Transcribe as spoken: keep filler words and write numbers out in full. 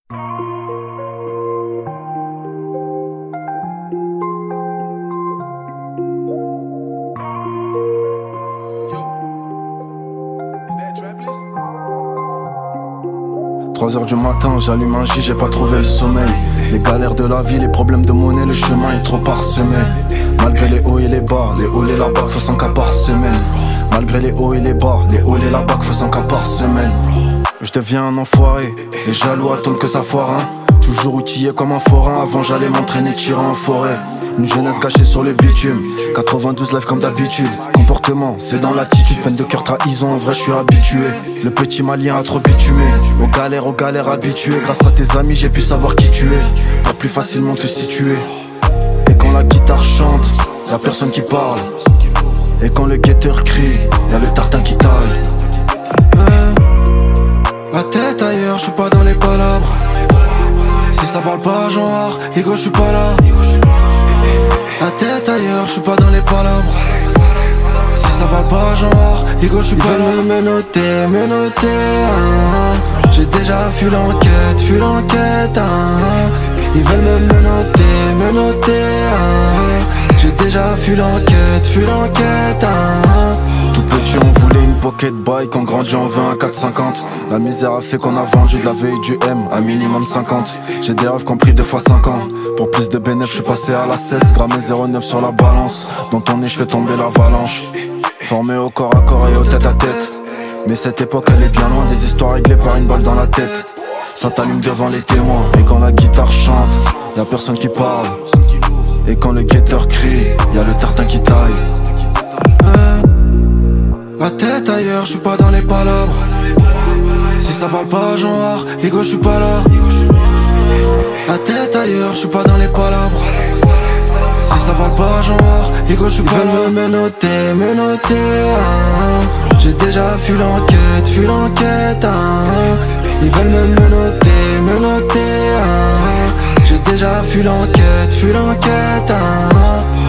trois heures du matin, j'allume un J, j'ai pas trouvé le sommeil. Les galères de la vie, les problèmes de monnaie, le chemin est trop parsemé. Malgré les hauts et les bas, les hauts et la bac, faut cent cas par semaine. Malgré les hauts et les bas, les hauts et la bac, faut cent cas par semaine. Je deviens un enfoiré, les jaloux attendent que ça foire, hein. Toujours outillé comme un forain, avant j'allais m'entraîner tirer en forêt. Une jeunesse gâchée sur le bitume, quatre-vingt-douze lives comme d'habitude. Comportement, c'est dans l'attitude, peine de cœur, trahison, en vrai je suis habitué. Le petit malien a trop bitumé, aux galères, aux galères habitué. Grâce à tes amis j'ai pu savoir qui tu es, pas plus facilement te situer. Et quand la guitare chante, y'a personne qui parle. Et quand le guetteur crie, y'a le tartin qui taille. euh, La tête ailleurs, je suis pas dans les palabres. Si ça parle pas genre, ego je suis pas là. La tête ailleurs, je suis pas dans les palabres. Si ça parle pas genre, ego je suis pas là. Ils veulent me menotter, menotter, hein. J'ai déjà fui l'enquête, fui l'enquête, hein. Ils veulent me menotter, menotter, hein. J'ai déjà fui l'enquête, fui l'enquête, hein. Tout petit on voulait une pocket bike, on grandit on veut un quatre cinquante. La misère a fait qu'on a vendu de la V et du M à minimum cinquante. J'ai des rêves qui ont pris deux fois cinq ans. Pour plus de bénéfices, je suis passé à la cesse. Grammé zéro neuf sur la balance. Dans ton nez, je fais tomber l'avalanche. Formé au corps à corps et au tête à tête. Mais cette époque, elle est bien loin des histoires réglées par une balle dans la tête. Ça t'allume devant les témoins. Et quand la guitare chante, y'a personne qui parle. Et quand le guetteur crie, y'a le tartin qui taille. euh, La tête ailleurs, je suis pas dans les palabres. Si ça parle pas genre, ego je suis pas là. La tête ailleurs, je suis pas dans les palabres. Si ça parle pas genre, ego je suis pas là. Ils veulent me menotter, menotter, hein. J'ai déjà fui l'enquête, fui l'enquête, hein. Ils veulent me menotter, menotter, hein. J'ai déjà fui l'enquête, fui l'enquête, hein.